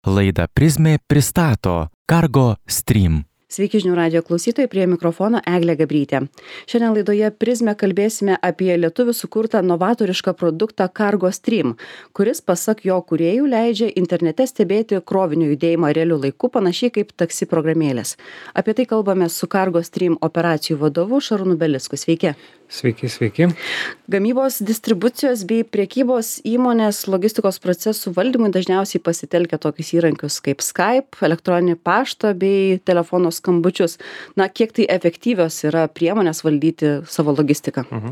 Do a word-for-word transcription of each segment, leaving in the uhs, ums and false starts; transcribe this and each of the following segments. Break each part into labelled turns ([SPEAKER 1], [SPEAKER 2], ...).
[SPEAKER 1] Laidą Prizmė pristato Cargo Stream.
[SPEAKER 2] Sveiki žinių radijo klausytojai, prie mikrofono Eglė Gabrytė. Šiandien laidoje Prizmė kalbėsime apie lietuvių sukurtą novatorišką produktą Cargo Stream, kuris pasak jo kūrėjų leidžia internete stebėti krovinio judėjimą realiu laiku, panašiai kaip taksi programėlės. Apie tai kalbame su Cargo Stream operacijų vadovu Šarūnu Belicku. Sveiki.
[SPEAKER 3] Sveiki, sveiki.
[SPEAKER 2] Gamybos, distribucijos bei priekybos įmonės logistikos procesų valdymui dažniausiai pasitelkia tokius įrankius kaip Skype, elektroninį paštą bei telefono skambučius. Na, kiek tai efektyvios yra priemonės valdyti savo logistiką?
[SPEAKER 3] Mhm.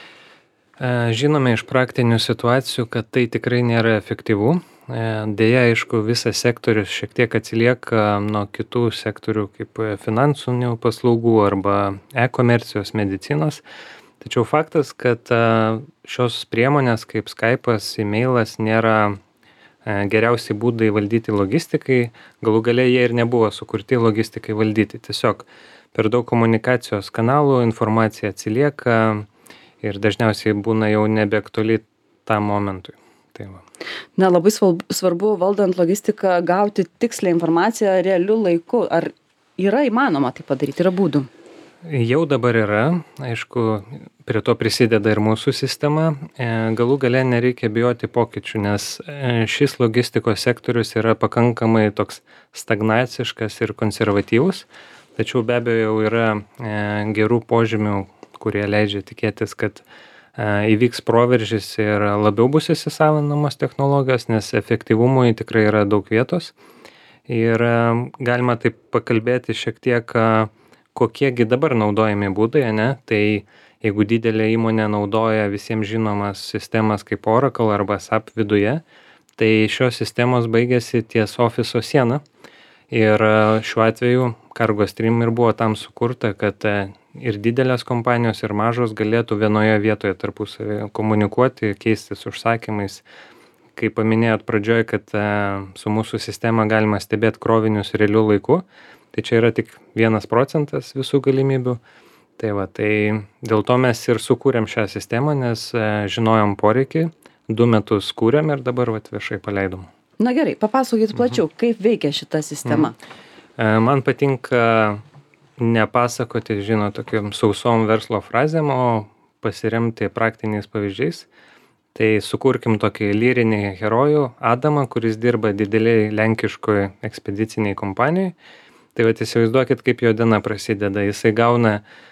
[SPEAKER 3] Žinome iš praktinių situacijų, kad tai tikrai nėra efektyvu. Deja, aišku, visas sektorius šiek tiek atsilieka nuo kitų sektorių kaip finansinių paslaugų arba e-komercijos, medicinos. Tačiau faktas, kad šios priemonės kaip Skype'as, e-mailas nėra geriausiai būdai valdyti logistikai, galų gale jie ir nebuvo sukurti logistikai valdyti. Tiesiog per daug komunikacijos kanalų informacija atsilieka ir dažniausiai būna jau nebeaktuali tam momentui. Tai va.
[SPEAKER 2] Na, labai svarbu valdant logistiką gauti tikslę informaciją realiu laiku. Ar yra įmanoma tai padaryti? Yra būdų?
[SPEAKER 3] Jau dabar yra, aišku, prie to prisideda ir mūsų sistema. Galų gale nereikia bijoti pokyčių, nes šis logistikos sektorius yra pakankamai toks stagnaciškas ir konservatyvus, tačiau be abejo jau yra gerų požymių, kurie leidžia tikėtis, kad įvyks proveržis ir labiau bus įsisavinamos technologijos, nes efektyvumui tikrai yra daug vietos. Ir galima taip pakalbėti šiek tiek, kokiegi dabar naudojami būdai, ne? Tai jeigu didelė įmonė naudoja visiems žinomas sistemas kaip Oracle arba S A P viduje, tai šios sistemos baigėsi ties ofiso siena. Ir šiuo atveju Cargo Stream ir buvo tam sukurta, kad ir didelės kompanijos, ir mažos galėtų vienoje vietoje tarpusavį komunikuoti, keistis užsakymais. Kaip paminėjot pradžioje, kad su mūsų sistema galima stebėti krovinius realiu laiku, tai čia yra tik vienas procentas visų galimybių. Tai va, tai dėl to mes ir sukūrėm šią sistemą, nes žinojom poreikį, du metus kūrėm ir dabar va, viešai paleidom.
[SPEAKER 2] Na gerai, papasakokit plačiau, mhm. kaip veikia šita sistema.
[SPEAKER 3] Mhm. Man patinka nepasakoti, žinot, tokiam sausom verslo frazėm, o pasiremti praktiniais pavyzdžiais. Tai sukurkim tokį lyrinį herojų Adamą, kuris dirba dideliai lenkiškoje ekspediciniai kompanijai. Tai vat įsivaizduokit, kaip jo diena prasideda. Jisai gauna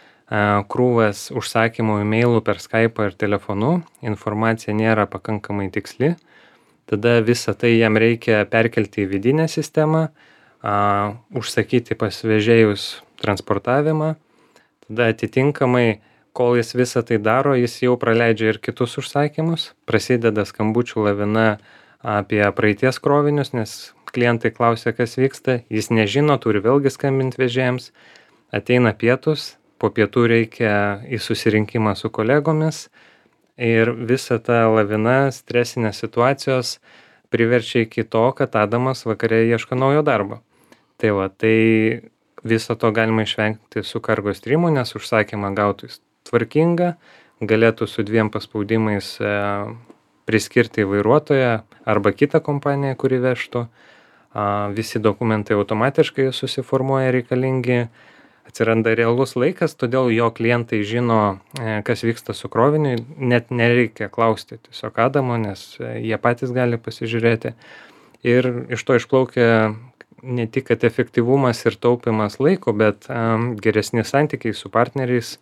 [SPEAKER 3] a, krūvas užsakymų e-mailų per Skype'ą ir telefonu. Informacija nėra pakankamai tiksli. Tada visą tai jam reikia perkelti į vidinę sistemą, a, užsakyti pas vežėjus transportavimą. Tada atitinkamai, kol jis visą tai daro, jis jau praleidžia ir kitus užsakymus. Prasideda skambučių lavina apie praeities krovinius, nes klientai klausia, kas vyksta, jis nežino, turi vėlgi skambinti vežėjams, ateina pietus, po pietų reikia į susirinkimą su kolegomis ir visa ta lavina stresinės situacijos priverčia iki to, kad Adamas vakare ieško naujo darbo. Tai va, tai viso to galima išvengti su Cargo Streamu, nes užsakymą gautų tvarkinga, galėtų su dviem paspaudimais e, priskirti vairuotoją arba kitą kompaniją, kuri vežtų. Visi dokumentai automatiškai susiformuoja reikalingi, atsiranda realus laikas, todėl jo klientai žino, kas vyksta su kroviniu, net nereikia klausti tiesiog Adamo, nes jie patys gali pasižiūrėti. Ir iš to išplaukia ne tik kad efektyvumas ir taupimas laiko, bet geresni santykiai su partneriais.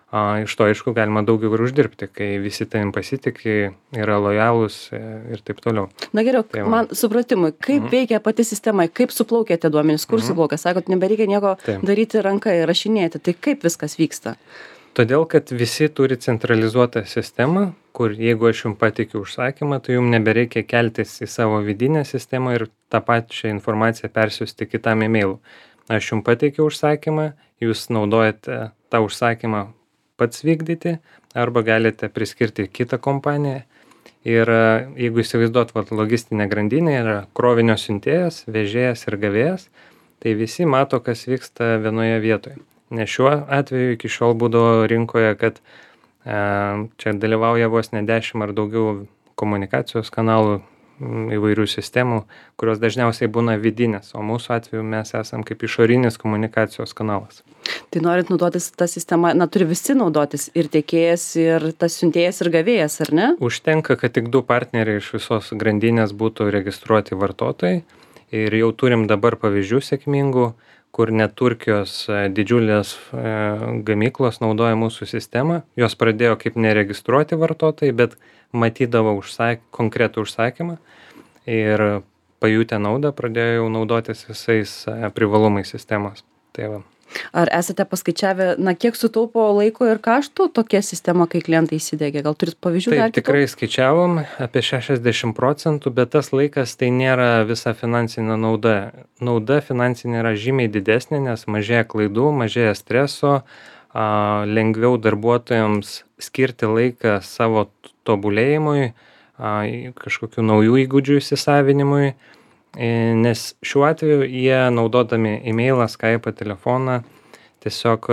[SPEAKER 3] Iš to, aišku, galima daugiau ir uždirbti, kai visi tavim pasitikė, yra lojalūs ir taip toliau.
[SPEAKER 2] Na geriau, tai man supratimui, kaip mhm. veikia pati sistema, kaip suplaukia tie duomenys, kur mhm. suplaukia, sakot, nebereikia nieko tai. daryti ranką ir rašinėti, tai kaip viskas vyksta?
[SPEAKER 3] Todėl, kad visi turi centralizuotą sistemą, kur jeigu aš jums patikiu užsakymą, tai jums nebereikia keltis į savo vidinę sistemą ir tą pačią informaciją persiųsti kitam e-mailu. Aš jums pateikiu užsakymą, jūs naudojate tą užsakymą pats vykdyti, arba galite priskirti kitą kompaniją. Ir jeigu įsivaizduot, vat, logistinė grandinė yra krovinio siuntėjas, vežėjas ir gavėjas, tai visi mato, kas vyksta vienoje vietoje. Nes šiuo atveju iki šiol būdavo rinkoje, kad e, čia dalyvauja vos ne dešimt ar daugiau komunikacijos kanalų, įvairių sistemų, kurios dažniausiai būna vidinės, o mūsų atveju mes esam kaip išorinis komunikacijos kanalas.
[SPEAKER 2] Tai norint naudotis tą sistemą, na, turi visi naudotis ir tiekėjas, ir tas siuntėjas, ir gavėjas, ar ne?
[SPEAKER 3] Užtenka, kad tik du partneriai iš visos grandinės būtų registruoti vartotojai ir jau turim dabar pavyzdžių sėkmingų, kur net Turkijos didžiulės gamyklos naudoja mūsų sistemą. Jos pradėjo kaip neregistruoti vartotojai, bet matydavo užsak, konkretų užsakymą ir pajutę naudą pradėjo jau naudotis visais privalumais sistemos. Tai va.
[SPEAKER 2] Ar esate paskaičiavę, na, kiek sutaupo laiko ir kaštų tokia sistema, kai klientai įsidiegia? Gal turit pavyzdžių?
[SPEAKER 3] Taip,
[SPEAKER 2] dar kitų?
[SPEAKER 3] tikrai skaičiavom apie šešiasdešimt procentų, bet tas laikas tai nėra visa finansinė nauda. Nauda finansinė yra žymiai didesnė, nes mažėja klaidų, mažėja streso, a, lengviau darbuotojams skirti laiką savo tobulėjimui, a, kažkokių naujų įgūdžių įsisavinimui. Nes šiuo atveju jie naudodami e-mailą, Skype'ą, telefoną tiesiog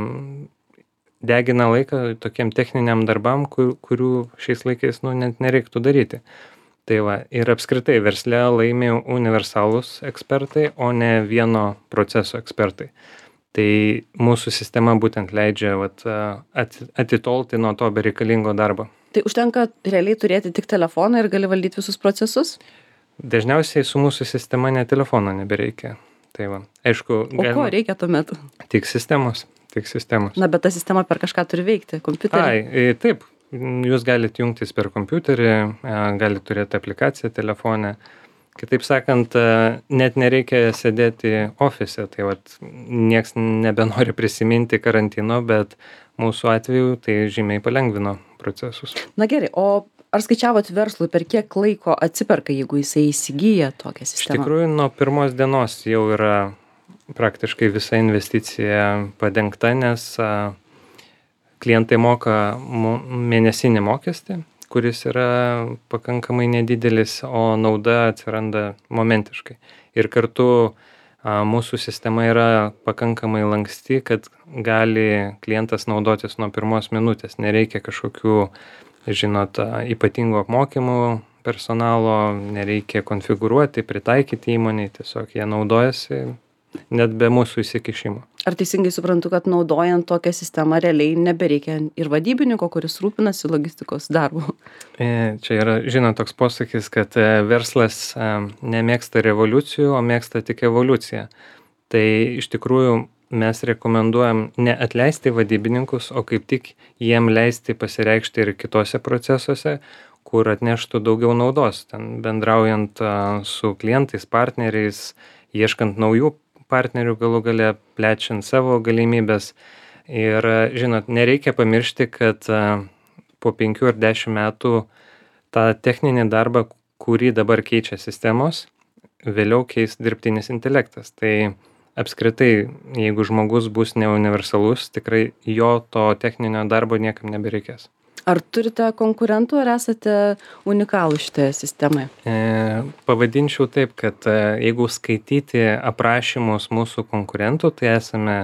[SPEAKER 3] degina laiką tokiem techniniam darbam, kur, kurių šiais laikais nu, net nereiktų daryti. Tai va, ir apskritai versle laimi universalūs ekspertai, o ne vieno proceso ekspertai. Tai mūsų sistema būtent leidžia vat, atitolti nuo to bereikalingo darbo.
[SPEAKER 2] Tai užtenka realiai turėti tik telefoną ir gali valdyti visus procesus?
[SPEAKER 3] Dažniausiai su mūsų sistema net telefono nebereikia. Tai va, aišku,
[SPEAKER 2] o ko reikia tuomet?
[SPEAKER 3] Tik sistemos, tik sistemos.
[SPEAKER 2] Na, bet ta sistema per kažką turi veikti, kompiuterį.
[SPEAKER 3] Ai, taip, jūs galite jungtis per kompiuterį, galite turėti aplikaciją telefone. Kitaip sakant, net nereikia sėdėti ofise, tai va, nieks nebenori prisiminti karantino, bet mūsų atveju tai žymiai palengvino procesus.
[SPEAKER 2] Na gerai, o ar skaičiavot verslui, per kiek laiko atsiperka, jeigu jisai įsigyja tokią sistemą?
[SPEAKER 3] Iš tikrųjų, nuo pirmos dienos jau yra praktiškai visa investicija padengta, nes a, klientai moka mo, mėnesinį mokestį, kuris yra pakankamai nedidelis, o nauda atsiranda momentiškai. Ir kartu a, mūsų sistema yra pakankamai lanksti, kad gali klientas naudotis nuo pirmos minutės. Nereikia kažkokių žinot, ypatingų apmokymų personalo, nereikia konfigūruoti, pritaikyti įmoniai, tiesiog jie naudojasi net be mūsų įsikišimo.
[SPEAKER 2] Ar teisingai suprantu, kad naudojant tokią sistemą realiai nebereikia ir vadybininko, kuris rūpinasi logistikos darbu?
[SPEAKER 3] Čia yra, žinot, toks posakis, kad verslas nemėgsta revoliucijų, o mėgsta tik evoliuciją. Tai iš tikrųjų mes rekomenduojam ne atleisti vadybininkus, o kaip tik jiem leisti pasireikšti ir kitose procesuose, kur atneštų daugiau naudos. Ten bendraujant su klientais, partneriais, ieškant naujų partnerių galų gale, plečiant savo galimybės. Ir, žinot, nereikia pamiršti, kad po penkių ar dešimt metų tą techninį darbą, kurį dabar keičia sistemos, vėliau keis dirbtinis intelektas. Tai apskritai, jeigu žmogus bus neuniversalus, tikrai jo to techninio darbo niekam nebereikės.
[SPEAKER 2] Ar turite konkurentų, ar esate unikalų šitoje sistemoje?
[SPEAKER 3] E, pavadinčiau taip, kad e, jeigu skaityti aprašymus mūsų konkurentų, tai esame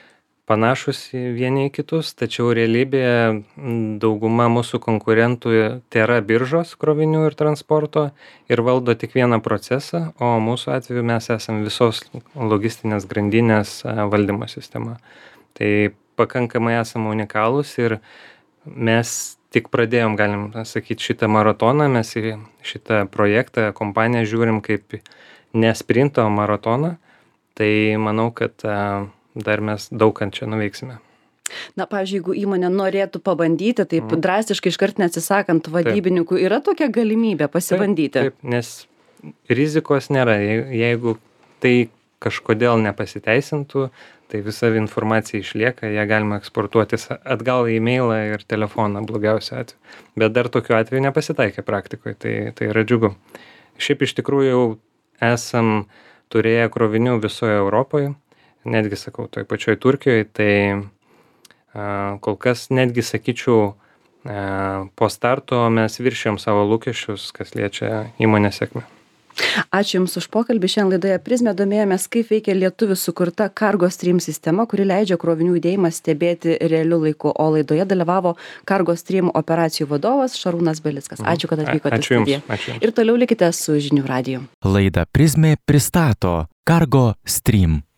[SPEAKER 3] panašus vieni į kitus, tačiau realybėje dauguma mūsų konkurentų tėra biržos krovinių ir transporto ir valdo tik vieną procesą, o mūsų atveju mes esam visos logistinės grandinės valdymo sistema. Tai pakankamai esame unikalūs ir mes tik pradėjom, galim sakyti, šitą maratoną, mes į šitą projektą kompaniją žiūrim kaip ne sprinto maratoną, tai manau, kad dar mes daug ką čia nuveiksime.
[SPEAKER 2] Na, pavyzdžiui, jeigu įmonė norėtų pabandyti, taip mm. drastiškai iškart neatsisakant vadybininkų, taip. Yra tokia galimybė pasibandyti?
[SPEAKER 3] Taip, taip, nes rizikos nėra. Jeigu tai kažkodėl nepasiteisintų, tai visa informacija išlieka, ją galima eksportuotis atgal į e-mailą ir telefoną blogiausiu atveju. Bet dar tokiu atveju nepasitaikė praktikoje, tai, tai yra džiugu. Šiaip iš tikrųjų jau esam turėję krovinių visoje Europoje, netgi sakau, toj pačioj Turkijoje, tai a, kol kas netgi sakyčiau, a, po starto mes viršėjom savo lūkesčius, kas liečia įmonės sėkmę.
[SPEAKER 2] Ačiū Jums už pokalbį. Šiandien laidoje Prizmė domėjomės, kaip veikia lietuvių sukurta Cargo Stream sistema, kuri leidžia krovinių judėjimą stebėti realiu laiku. O laidoje dalyvavo Cargo Stream operacijų vadovas Šarūnas Belickas. Ačiū, kad atvykote į studiją.
[SPEAKER 3] Ačiū Jums.
[SPEAKER 2] Ir toliau likite su Žinių radiju.
[SPEAKER 1] Laida Prizmė pristato Cargo Stream.